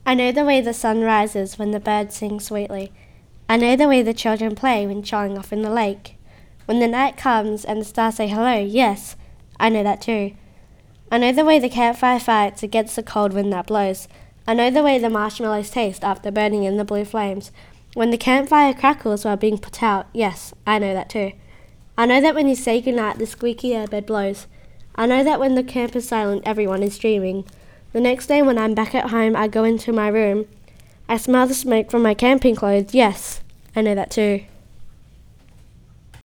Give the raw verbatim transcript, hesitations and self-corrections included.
I know the way the sun rises when the birds sing sweetly. I know the way the children play when showing off in the lake. When the night comes and the stars say hello, yes, I know that too. I know the way the campfire fights against the cold wind that blows. I know the way the marshmallows taste after burning in the blue flames. When the campfire crackles while being put out, yes, I know that too. I know that when you say goodnight, the squeaky airbed blows. I know that when the camp is silent, everyone is dreaming. The next day when I'm back at home, I go into my room. I smell the smoke from my camping clothes, yes, I know that too.